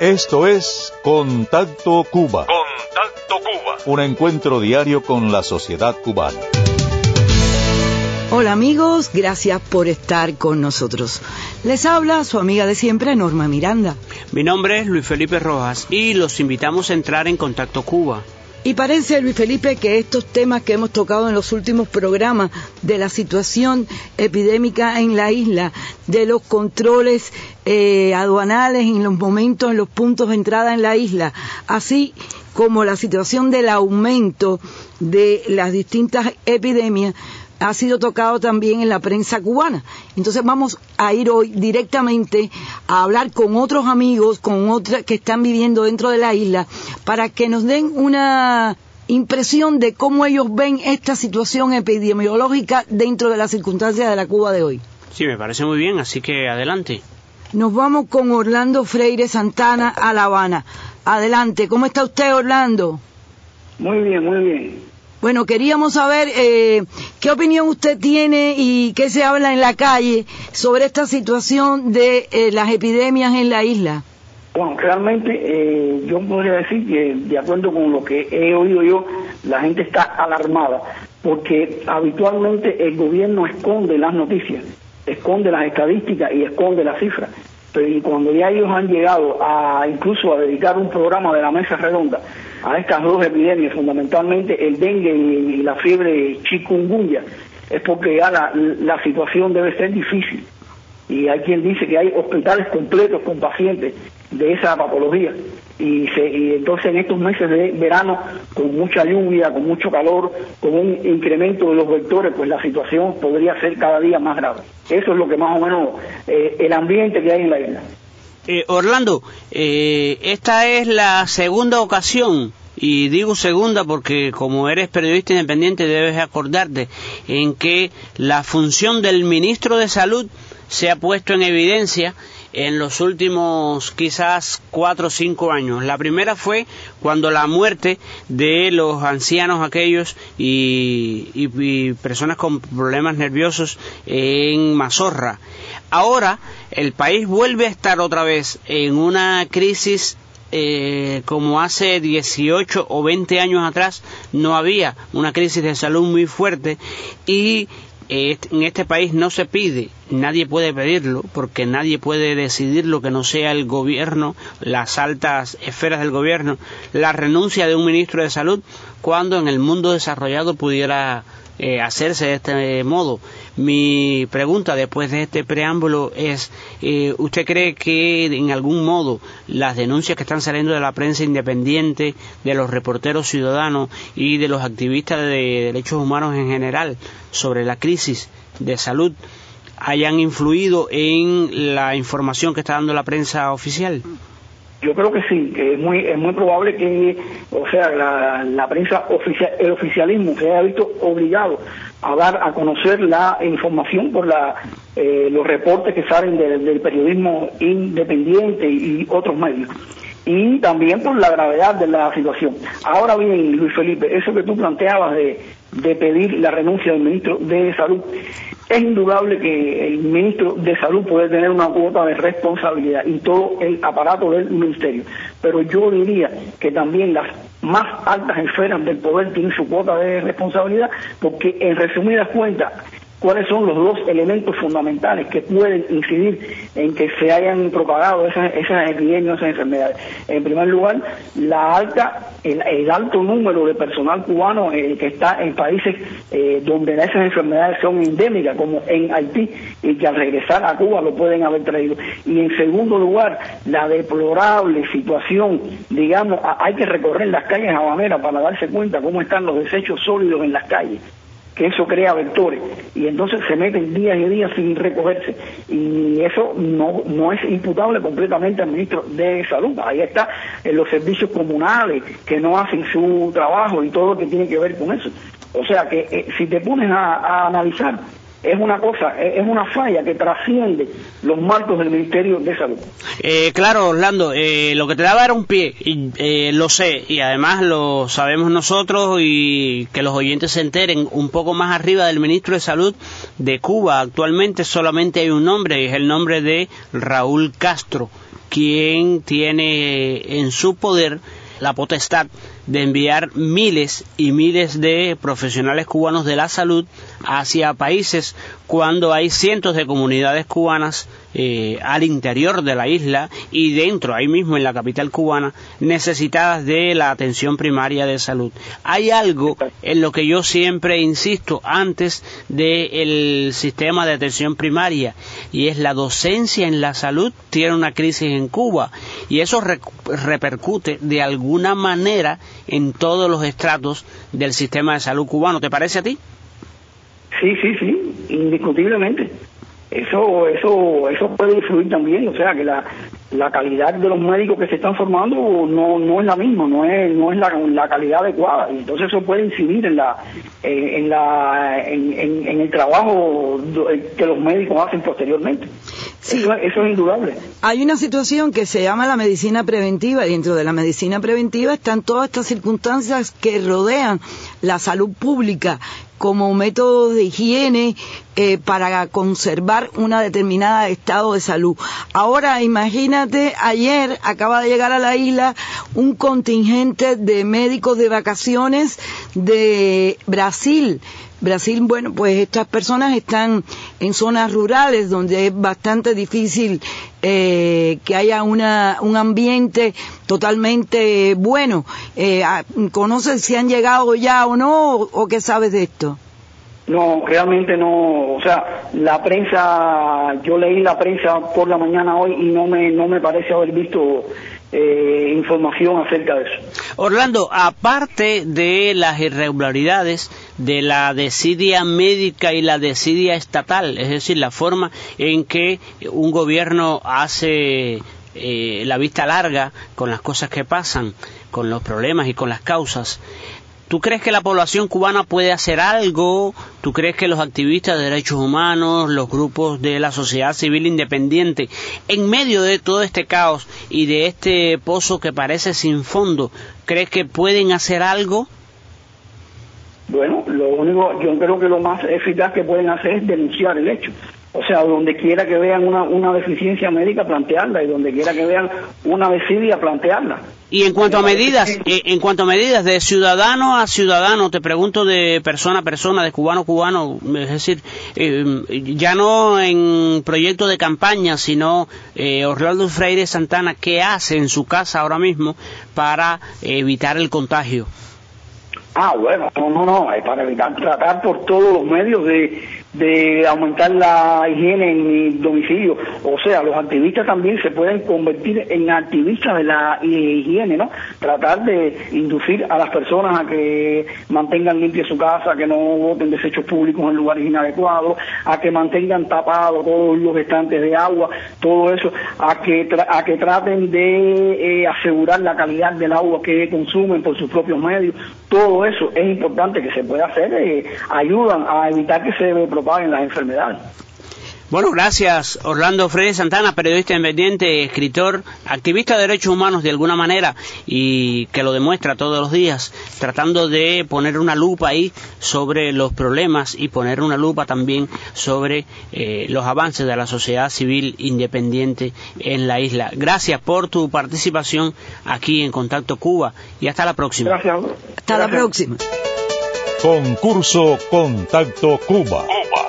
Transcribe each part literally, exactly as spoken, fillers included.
Esto es Contacto Cuba. Contacto Cuba. Un encuentro diario con la sociedad cubana. Hola amigos, gracias por estar con nosotros. Les habla su amiga de siempre, Norma Miranda. Mi nombre es Luis Felipe Rojas y los invitamos a entrar en Contacto Cuba. Y parece, Luis Felipe, que estos temas que hemos tocado en los últimos programas de la situación epidémica en la isla, de los controles eh, aduanales en los momentos, en los puntos de entrada en la isla, así como la situación del aumento de las distintas epidemias, ha sido tocado también en la prensa cubana. Entonces vamos a ir hoy directamente a hablar con otros amigos, con otras que están viviendo dentro de la isla, para que nos den una impresión de cómo ellos ven esta situación epidemiológica dentro de las circunstancias de la Cuba de hoy. Sí, me parece muy bien, así que adelante. Nos vamos con Orlando Freire Santana a La Habana. Adelante, ¿cómo está usted, Orlando? Muy bien, muy bien. Bueno, queríamos saber eh, qué opinión usted tiene y qué se habla en la calle sobre esta situación de eh, las epidemias en la isla. Bueno, realmente eh, yo podría decir que, de acuerdo con lo que he oído yo, la gente está alarmada, porque habitualmente el gobierno esconde las noticias, esconde las estadísticas y esconde las cifras. Pero y cuando ya ellos han llegado a incluso a dedicar un programa de la mesa redonda a estas dos epidemias, fundamentalmente el dengue y, y la fiebre chikungunya, es porque ya la, la situación debe ser difícil. Y hay quien dice que hay hospitales completos con pacientes de esa patología. Y, se, y entonces en estos meses de verano, con mucha lluvia, con mucho calor, con un incremento de los vectores, pues la situación podría ser cada día más grave. Eso es lo que más o menos eh, el ambiente que hay en la isla. Eh, Orlando, eh, esta es la segunda ocasión, y digo segunda porque como eres periodista independiente debes acordarte, en que la función del ministro de Salud se ha puesto en evidencia en los últimos quizás cuatro o cinco años. La primera fue cuando la muerte de los ancianos aquellos y, y, y personas con problemas nerviosos en Mazorra. Ahora el país vuelve a estar otra vez en una crisis eh, como hace dieciocho o veinte años atrás no había una crisis de salud muy fuerte y en este país no se pide, nadie puede pedirlo, porque nadie puede decidir lo que no sea el gobierno, las altas esferas del gobierno, la renuncia de un ministro de salud, cuando en el mundo desarrollado pudiera eh, hacerse de este modo. Mi pregunta después de este preámbulo es, eh, ¿usted cree que en algún modo las denuncias que están saliendo de la prensa independiente, de los reporteros ciudadanos y de los activistas de derechos humanos en general sobre la crisis de salud hayan influido en la información que está dando la prensa oficial? Yo creo que sí, que es muy es muy probable que, o sea, la, la prensa oficial, el oficialismo se haya visto obligado a dar a conocer la información por la eh, los reportes que salen de, del periodismo independiente y, y otros medios. Y también por la gravedad de la situación. Ahora bien, Luis Felipe, eso que tú planteabas de, de pedir la renuncia del ministro de Salud, es indudable que el ministro de Salud puede tener una cuota de responsabilidad y todo el aparato del ministerio, pero yo diría que también las más altas esferas del poder tienen su cuota de responsabilidad, porque en resumidas cuentas, ¿cuáles son los dos elementos fundamentales que pueden incidir en que se hayan propagado esas, esas epidemias, esas enfermedades? En primer lugar, la alta, el, el alto número de personal cubano eh, que está en países eh, donde esas enfermedades son endémicas, como en Haití, y que al regresar a Cuba lo pueden haber traído. Y en segundo lugar, la deplorable situación, digamos, hay que recorrer las calles habaneras para darse cuenta cómo están los desechos sólidos en las calles, que eso crea vectores, y entonces se meten días y días sin recogerse, y eso no no es imputable completamente al ministro de Salud. Ahí está en los servicios comunales que no hacen su trabajo y todo lo que tiene que ver con eso. O sea que eh, si te pones a, a analizar, es una cosa, es una falla que trasciende los marcos del Ministerio de Salud. Eh, claro, Orlando, eh, lo que te daba era un pie, y, eh, lo sé, y además lo sabemos nosotros, y que los oyentes se enteren. Un poco más arriba del Ministro de Salud de Cuba actualmente solamente hay un nombre, y es el nombre de Raúl Castro, quien tiene en su poder la potestad de enviar miles y miles de profesionales cubanos de la salud hacia países cuando hay cientos de comunidades cubanas eh, al interior de la isla y dentro, ahí mismo en la capital cubana, necesitadas de la atención primaria de salud. Hay algo en lo que yo siempre insisto antes del sistema de atención primaria, y es la docencia en la salud tiene una crisis en Cuba, y eso re- repercute de alguna manera en todos los estratos del sistema de salud cubano. ¿Te parece a ti? Sí, sí, sí, indiscutiblemente. Eso, eso, eso puede influir también, o sea que la, la calidad de los médicos que se están formando no, no es la misma, no es, no es la, la calidad adecuada, y entonces eso puede incidir en la, en, en la, en, en, en el trabajo que los médicos hacen posteriormente. Sí. Eso, eso es indudable. Hay una situación que se llama la medicina preventiva, y dentro de la medicina preventiva están todas estas circunstancias que rodean la salud pública como métodos de higiene eh, para conservar una determinada estado de salud. Ahora, imagínate, ayer acaba de llegar a la isla un contingente de médicos de vacaciones de Brasil. Brasil, bueno, pues estas personas están en zonas rurales donde es bastante difícil eh, que haya una un ambiente totalmente bueno. Eh, ¿Conoces si han llegado ya o no, o, o qué sabes de esto? No, realmente no, o sea, la prensa, yo leí la prensa por la mañana hoy y no me no me parece haber visto eh, información acerca de eso. Orlando, aparte de las irregularidades de la desidia médica y la desidia estatal, es decir, la forma en que un gobierno hace eh, la vista larga con las cosas que pasan, con los problemas y con las causas, ¿tú crees que la población cubana puede hacer algo? ¿Tú crees que los activistas de derechos humanos, los grupos de la sociedad civil independiente, en medio de todo este caos y de este pozo que parece sin fondo, crees que pueden hacer algo? Bueno, lo único, yo creo que lo más eficaz que pueden hacer es denunciar el hecho. O sea, donde quiera que vean una, una deficiencia médica, plantearla, y donde quiera que vean una desidia, plantearla. Y en cuanto a medidas, eh, en cuanto a medidas de ciudadano a ciudadano, te pregunto de persona a persona, de cubano a cubano, es decir, eh, ya no en proyectos de campaña, sino eh, Orlando Freire Santana, ¿qué hace en su casa ahora mismo para evitar el contagio? Ah, bueno, no, no, no, es para evitar, tratar por todos los medios de, de aumentar la higiene en mi domicilio. O sea, los activistas también se pueden convertir en activistas de la higiene, ¿no? Tratar de inducir a las personas a que mantengan limpia su casa, que no boten desechos públicos en lugares inadecuados, a que mantengan tapados todos los estantes de agua, todo eso, a que tra- a que traten de eh, asegurar la calidad del agua que consumen por sus propios medios. Todo eso es importante que se pueda hacer, eh, ayudan a evitar que se propaguen las enfermedades. Bueno, gracias Orlando Freire Santana, periodista independiente, escritor, activista de derechos humanos de alguna manera, y que lo demuestra todos los días, tratando de poner una lupa ahí sobre los problemas y poner una lupa también sobre eh, los avances de la sociedad civil independiente en la isla. Gracias por tu participación aquí en Contacto Cuba y hasta la próxima. Gracias. Hasta Gracias. La próxima. Concurso Contacto Cuba.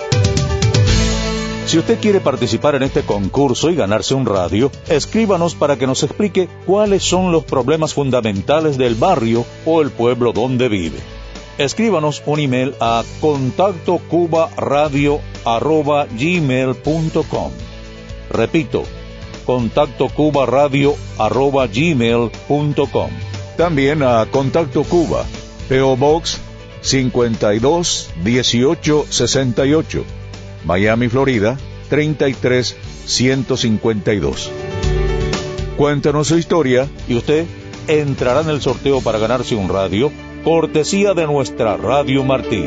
Si usted quiere participar en este concurso y ganarse un radio, escríbanos para que nos explique cuáles son los problemas fundamentales del barrio o el pueblo donde vive. Escríbanos un email a contacto cuba radio arroba gmail punto com. Repito, contacto cuba radio arroba gmail punto com. También a Contacto Cuba, P O Box cincuenta y dos dieciocho sesenta y ocho. Miami, Florida, treinta y tres ciento cincuenta y dos. Cuéntanos su historia y usted entrará en el sorteo para ganarse un radio, cortesía de nuestra Radio Martí.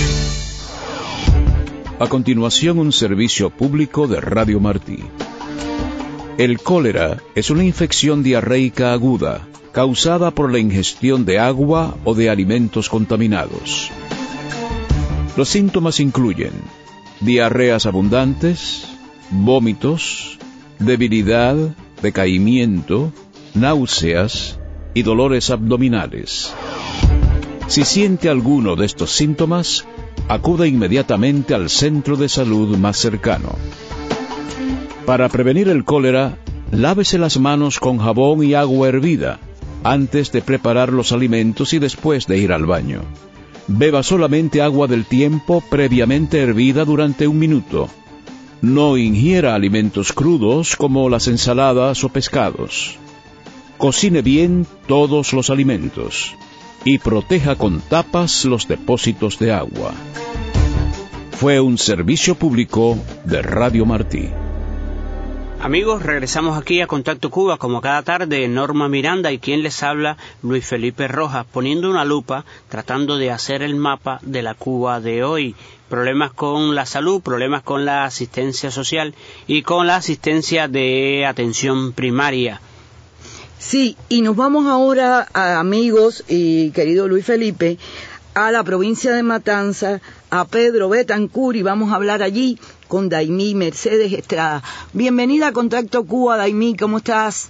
A continuación, un servicio público de Radio Martí. El cólera es una infección diarreica aguda, causada por la ingestión de agua o de alimentos contaminados. Los síntomas incluyen diarreas abundantes, vómitos, debilidad, decaimiento, náuseas y dolores abdominales. Si siente alguno de estos síntomas, acuda inmediatamente al centro de salud más cercano. Para prevenir el cólera, lávese las manos con jabón y agua hervida antes de preparar los alimentos y después de ir al baño. Beba solamente agua del tiempo previamente hervida durante un minuto. No ingiera alimentos crudos como las ensaladas o pescados. Cocine bien todos los alimentos y proteja con tapas los depósitos de agua. Fue un servicio público de Radio Martí. Amigos, regresamos aquí a Contacto Cuba, como cada tarde, Norma Miranda y quien les habla, Luis Felipe Rojas, poniendo una lupa, tratando de hacer el mapa de la Cuba de hoy. Problemas con la salud, problemas con la asistencia social y con la asistencia de atención primaria. Sí, y nos vamos ahora, a, amigos y querido Luis Felipe, a la provincia de Matanzas, a Pedro Betancur, y vamos a hablar allí con Daimí Mercedes Estrada. Bienvenida a Contacto Cuba, Daimí, ¿cómo estás?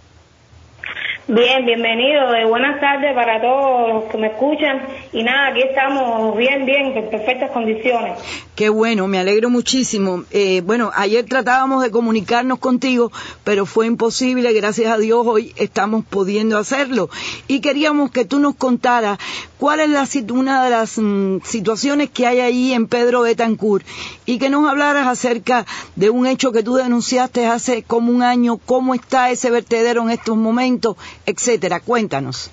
Bien, bienvenido. Eh, buenas tardes para todos los que me escuchan. Y nada, aquí estamos bien, bien, en perfectas condiciones. Qué bueno, me alegro muchísimo. Eh, bueno, ayer tratábamos de comunicarnos contigo, pero fue imposible. Gracias a Dios hoy estamos pudiendo hacerlo. Y queríamos que tú nos contaras cuál es la, una de las mm, situaciones que hay ahí en Pedro Betancur y que nos hablaras acerca de un hecho que tú denunciaste hace como un año, cómo está ese vertedero en estos momentos, etcétera. Cuéntanos.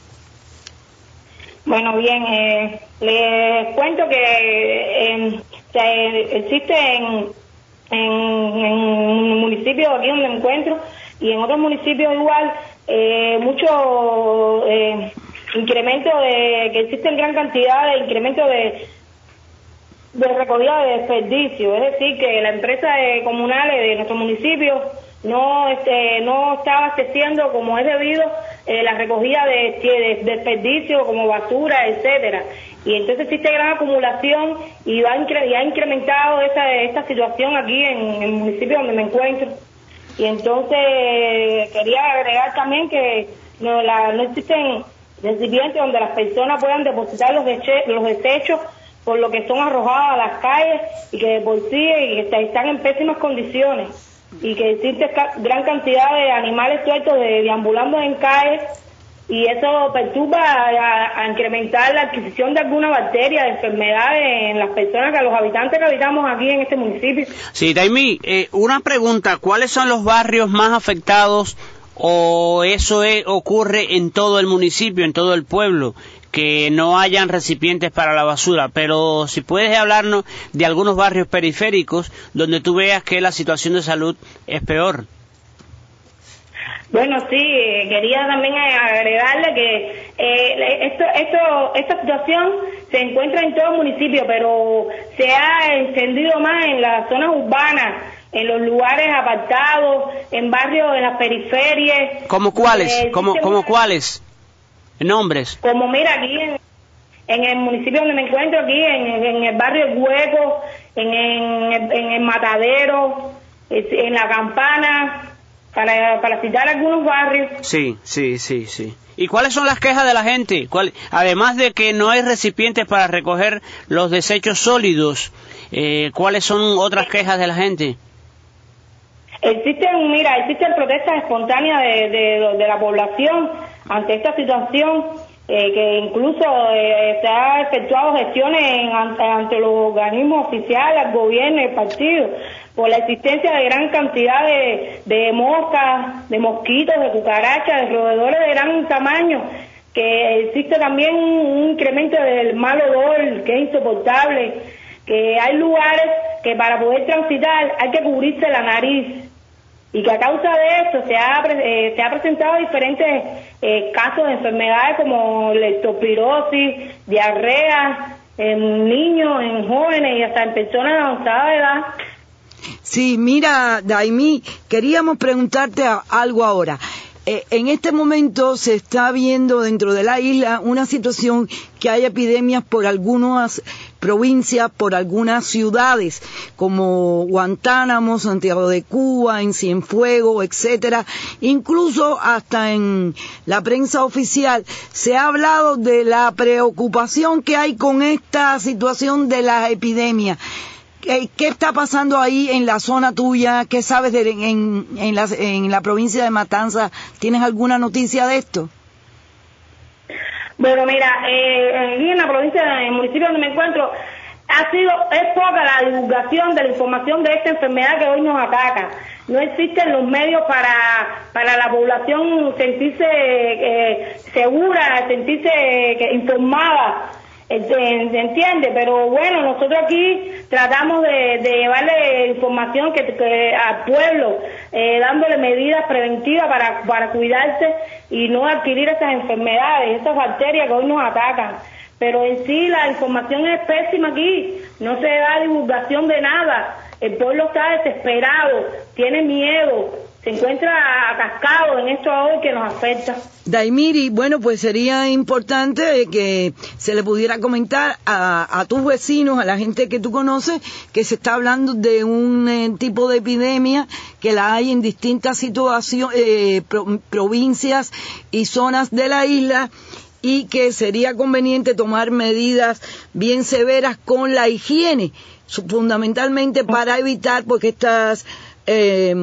Bueno, bien, eh, les cuento que eh, que existe en, en, en un municipio aquí donde me encuentro y en otros municipios igual eh, mucho eh, incremento de, que existen gran cantidad de incremento de de recogida de desperdicio, es decir, que la empresa de comunales de nuestro municipio no este, no está abasteciendo como es debido eh, la recogida de, de, de desperdicio como basura, etcétera, y entonces existe gran acumulación y, va incre y ha incrementado esa, esta situación aquí en, en el municipio donde me encuentro. Y entonces quería agregar también que no, la, no existen recipientes donde las personas puedan depositar los, los desechos por lo que son arrojados a las calles y que de por sí y que están en pésimas condiciones y que existe ca gran cantidad de animales sueltos de, deambulando en calles y eso perturba a, a incrementar la adquisición de alguna bacteria, de enfermedades en las personas, que los habitantes que habitamos aquí en este municipio. Sí, Daimí, eh, una pregunta, ¿cuáles son los barrios más afectados o eso es, ocurre en todo el municipio, en todo el pueblo, que no hayan recipientes para la basura? Pero si puedes hablarnos de algunos barrios periféricos donde tú veas que la situación de salud es peor. Bueno, sí, eh, quería también agregarle que eh, esto, esto, esta situación se encuentra en todo el municipio, pero se ha extendido más en las zonas urbanas, en los lugares apartados, en barrios, en las periferias. ¿Cómo cuáles? Eh, ¿Cómo, ¿Cómo cuáles? ¿Nombres? Como mira, aquí en, en el municipio donde me encuentro, aquí en, en el barrio El Hueco, en, en, en el Matadero, en La Campana, para, para citar algunos barrios. Sí, sí, sí, sí. ¿Y cuáles son las quejas de la gente? ¿Cuál, además de que no hay recipientes para recoger los desechos sólidos, eh, ¿cuáles son otras quejas de la gente? Existen, mira, existen protestas espontáneas de, de, de la población ante esta situación, eh, que incluso eh, se ha efectuado gestiones en, ante, ante los organismos oficiales, el gobierno y el partido, por la existencia de gran cantidad de, de moscas, de mosquitos, de cucarachas, de roedores de gran tamaño, que existe también un incremento del mal odor que es insoportable, que hay lugares que para poder transitar hay que cubrirse la nariz, y que a causa de esto se ha, eh, se ha presentado diferentes eh, casos de enfermedades como leptospirosis, diarrea, en niños, en jóvenes y hasta en personas de avanzada edad. Sí, mira, Daimí, queríamos preguntarte algo ahora. Eh, en este momento se está viendo dentro de la isla una situación que hay epidemias por algunas provincias, por algunas ciudades, como Guantánamo, Santiago de Cuba, en Cienfuegos, etcétera. Incluso hasta en la prensa oficial se ha hablado de la preocupación que hay con esta situación de las epidemias. ¿Qué, qué está pasando ahí en la zona tuya? ¿Qué sabes de, en, en, la, en la provincia de Matanzas? ¿Tienes alguna noticia de esto? Bueno, mira, eh, en la provincia, en el municipio donde me encuentro, ha sido, es poca la divulgación de la información de esta enfermedad que hoy nos ataca. No existen los medios para para la población sentirse eh, segura, sentirse eh, informada. ¿Se entiende? Pero bueno, nosotros aquí tratamos de, de llevarle información que, que al pueblo, eh, dándole medidas preventivas para, para cuidarse y no adquirir esas enfermedades, esas bacterias que hoy nos atacan. Pero en sí la información es pésima aquí, no se da divulgación de nada, el pueblo está desesperado, tiene miedo, se encuentra atascado en esto hoy que nos afecta. Daimiri, bueno, pues sería importante que se le pudiera comentar a, a tus vecinos, a la gente que tú conoces, que se está hablando de un eh, tipo de epidemia que la hay en distintas situaciones, eh, pro, provincias y zonas de la isla, y que sería conveniente tomar medidas bien severas con la higiene, fundamentalmente para evitar porque estas eh,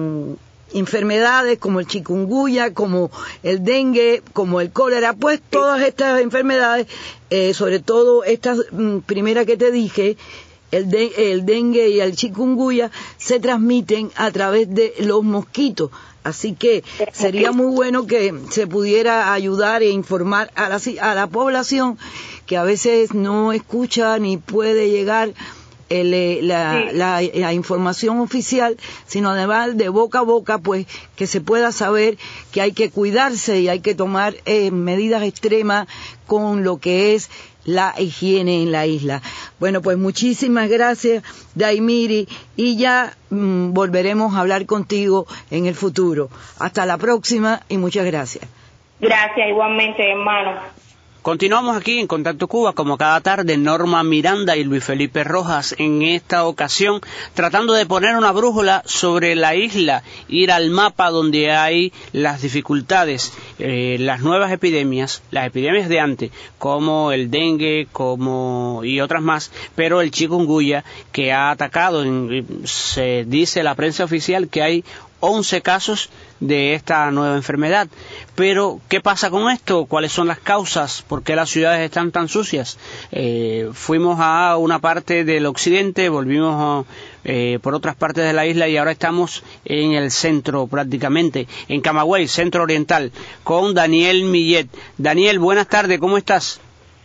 enfermedades como el chikungunya, como el dengue, como el cólera, pues todas estas enfermedades, eh, sobre todo esta mm, primera que te dije, el, de, el dengue y el chikungunya, se transmiten a través de los mosquitos. Así que sería muy bueno que se pudiera ayudar e informar a la, a la población que a veces no escucha ni puede llegar el, la, sí. la, la información oficial, sino además de boca a boca, pues que se pueda saber que hay que cuidarse y hay que tomar eh, medidas extremas con lo que es la higiene en la isla. Bueno, pues muchísimas gracias, Daimiri, y ya mmm, volveremos a hablar contigo en el futuro. Hasta la próxima y muchas gracias. Gracias, igualmente, hermano. Continuamos aquí en Contacto Cuba, como cada tarde, Norma Miranda y Luis Felipe Rojas, en esta ocasión tratando de poner una brújula sobre la isla, ir al mapa donde hay las dificultades, eh, las nuevas epidemias, las epidemias de antes, como el dengue, como y otras más, pero el chikungunya que ha atacado, en, se dice la prensa oficial que hay once casos de esta nueva enfermedad. Pero, ¿qué pasa con esto? ¿Cuáles son las causas? ¿Por qué las ciudades están tan sucias? Eh, fuimos a una parte del occidente, volvimos a, eh, por otras partes de la isla y ahora estamos en el centro prácticamente, en Camagüey, centro oriental, con Daniel Millet. Daniel, buenas tardes, ¿cómo estás?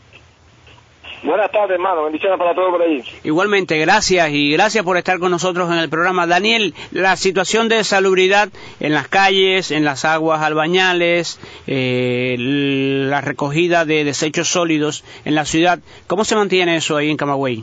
Buenas tardes, hermano. Bendiciones para todos por allí. Igualmente, gracias y gracias por estar con nosotros en el programa. Daniel, la situación de salubridad en las calles, en las aguas albañales, eh, la recogida de desechos sólidos en la ciudad, ¿cómo se mantiene eso ahí en Camagüey?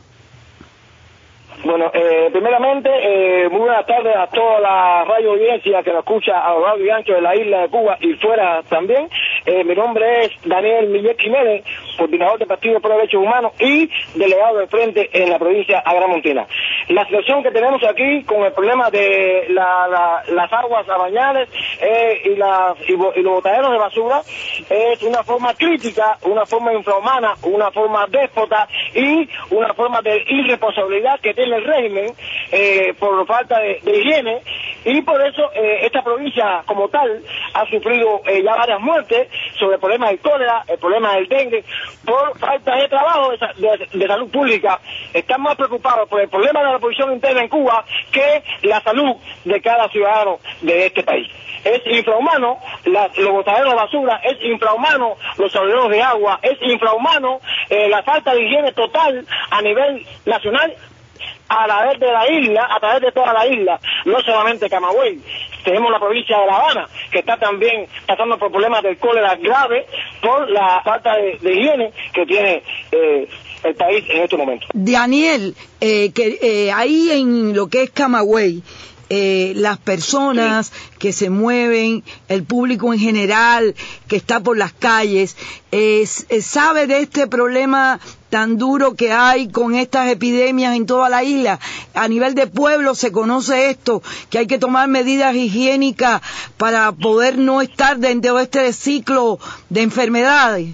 Bueno, eh, primeramente, eh, muy buenas tardes a toda la radio audiencia que nos escucha a lo largo y ancho de la isla de Cuba y fuera también. Eh, mi nombre es Daniel Millet Jiménez, coordinador del Partido por los Derechos Humanos y delegado de Frente en la provincia agramontina. La situación que tenemos aquí con el problema de la, la, las aguas albañales eh, y, las, y, y los botaderos de basura es una forma crítica, una forma infrahumana, una forma déspota y una forma de irresponsabilidad que tiene el régimen eh, por falta de, de higiene, y por eso eh, esta provincia como tal ha sufrido eh, ya varias muertes sobre el problema del cólera, el problema del dengue, por falta de trabajo de, de, de salud pública. Están más preocupados por el problema de la posición interna en Cuba que la salud de cada ciudadano de este país. Es infrahumano la, los botaderos de basura, es infrahumano los salderos de agua, es infrahumano eh, la falta de higiene total a nivel nacional, a través de la isla, a través de toda la isla, no solamente Camagüey. Tenemos la provincia de La Habana, que está también pasando por problemas de cólera grave por la falta de, de higiene que tiene eh, el país en este momento. Daniel, eh, que eh, ahí en lo que es Camagüey, eh, las personas que se mueven, el público en general que está por las calles, eh, sabe de este problema tan duro que hay con estas epidemias en toda la isla. A nivel de pueblo se conoce esto, que hay que tomar medidas higiénicas para poder no estar dentro de este ciclo de enfermedades.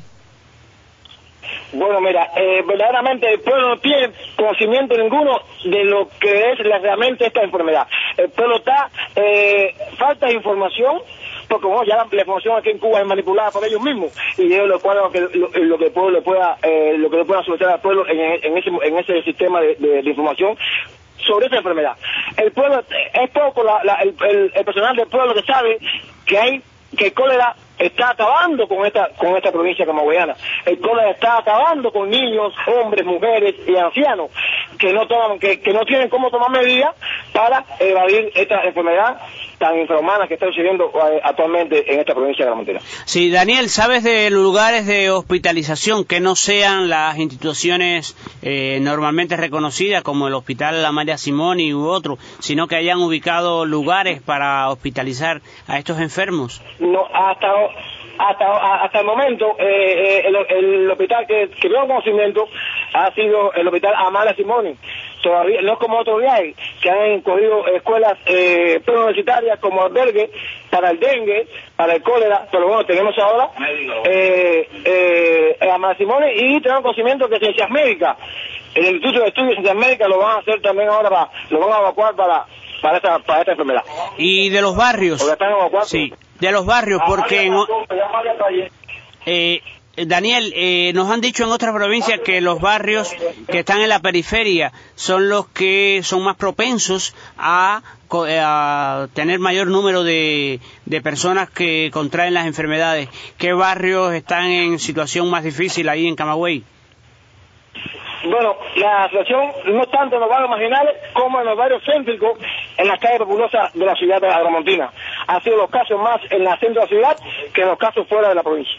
Bueno, mira, eh, verdaderamente el pueblo no tiene conocimiento ninguno de lo que es realmente esta enfermedad. El pueblo está, eh, falta de información, porque bueno, ya la, la información aquí en Cuba es manipulada por ellos mismos, y ellos lo cual lo que lo, lo que el pueblo le pueda, eh, lo que le pueda someter al pueblo en, en ese en ese sistema de, de, de información sobre esta enfermedad. El pueblo, es poco la, la, el, el, el personal del pueblo que sabe que hay que el cólera está acabando con esta con esta provincia camagüeyana. El cólera está acabando con niños, hombres, mujeres y ancianos que no toman, que, que no tienen cómo tomar medidas para evadir esta enfermedad tan infrahumana que está sucediendo actualmente en esta provincia de la Montera. Sí, Daniel, ¿sabes de lugares de hospitalización que no sean las instituciones eh, normalmente reconocidas como el Hospital La María Simoni u otro, sino que hayan ubicado lugares para hospitalizar a estos enfermos? No, hasta hasta hasta el momento eh, el, el hospital que, que veo conocimiento ha sido el Hospital Amalia Simoni. Todavía no es como otros viajes que han cogido escuelas eh, preuniversitarias como albergue para el dengue, para el cólera, pero bueno, tenemos ahora eh, eh, Amalia Simoni, y tenemos conocimiento que Ciencias Médicas, el Instituto de Estudios de Ciencias Médicas lo van a hacer también ahora, para, lo van a evacuar para para esta, para esta enfermedad. Y de los barrios, sí, de los barrios, porque en, eh, Daniel, eh, nos han dicho en otras provincias que los barrios que están en la periferia son los que son más propensos a, a tener mayor número de, de personas que contraen las enfermedades. ¿Qué barrios están en situación más difícil ahí en Camagüey? Bueno, la situación no es tanto en los barrios marginales como en los barrios céntricos, en las calles populosas de la ciudad de Agromontina. Han sido los casos más en la centro de la ciudad que en los casos fuera de la provincia.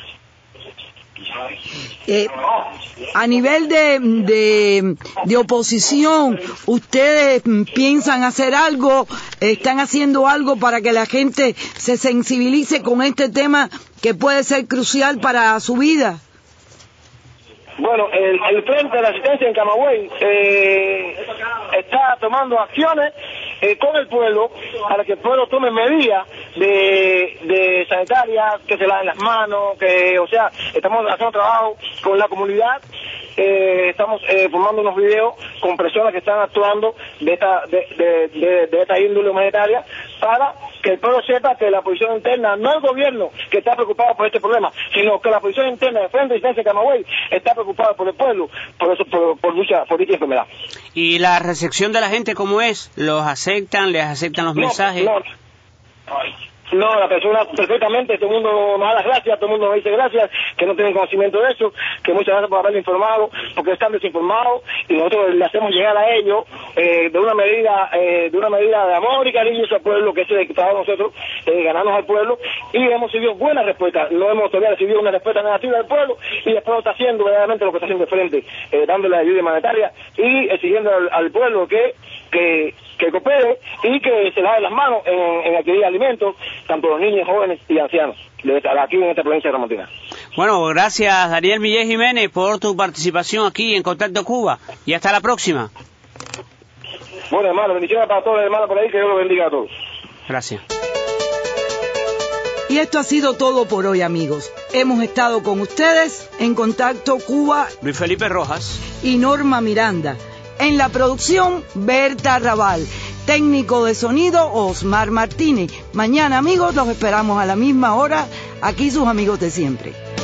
Eh, a nivel de, de, de oposición, ¿ustedes piensan hacer algo? ¿Están haciendo algo para que la gente se sensibilice con este tema que puede ser crucial para su vida? Bueno, el, el Frente de la Asistencia en Camagüey eh, está tomando acciones eh, con el pueblo para que el pueblo tome medidas de, de sanitarias, que se laven las manos, que, o sea, estamos haciendo trabajo con la comunidad. Eh, estamos eh, formando unos videos con personas que están actuando de esta de, de, de, de esta índole humanitaria para que el pueblo sepa que la posición interna, no el gobierno que está preocupado por este problema, sino que la posición interna de Frente de Asistencia de Camagüey está preocupada por el pueblo, por eso, por, por lucha por dicha enfermedad. ¿Y la recepción de la gente cómo es? ¿Los aceptan? ¿Les aceptan los no, mensajes? No. No, la persona perfectamente, todo el mundo nos da las gracias, todo el mundo nos dice gracias, que no tienen conocimiento de eso, que muchas gracias por haberlo informado, porque están desinformados, y nosotros le hacemos llegar a ellos eh, de una medida eh, de una medida de amor y cariño al pueblo, que es el que para nosotros, eh, ganarnos al pueblo, y hemos recibido buenas respuestas, no hemos todavía recibido una respuesta negativa del pueblo, y el pueblo está haciendo verdaderamente lo que está haciendo de frente, eh, dándole ayuda humanitaria y exigiendo al, al pueblo que que que coopere y que se lave las manos en, en adquirir alimentos, tanto los niños, jóvenes y ancianos, de aquí en esta provincia de Agromontina. Bueno, gracias Daniel Millés Jiménez por tu participación aquí en Contacto Cuba, y hasta la próxima. Bueno, hermano, bendiciones para todos los hermanos por ahí, que Dios los bendiga a todos. Gracias. Y esto ha sido todo por hoy, amigos. Hemos estado con ustedes en Contacto Cuba, Luis Felipe Rojas y Norma Miranda. En la producción, Berta Raval. Técnico de sonido, Osmar Martínez. Mañana, amigos, los esperamos a la misma hora. Aquí sus amigos de siempre.